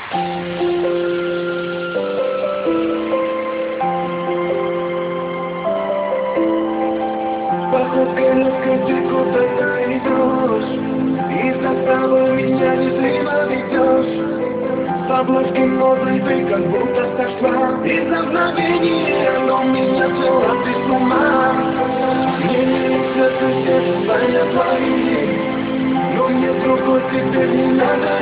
Походкой легкой ты куда-то идешь, и за собой меня незримо ведешь. С обложки моды ты как будто сошла, и за мгновение оно меня свело ты с ума. Мне не сердце, сердце звонят твои, но мне другой теперь не надо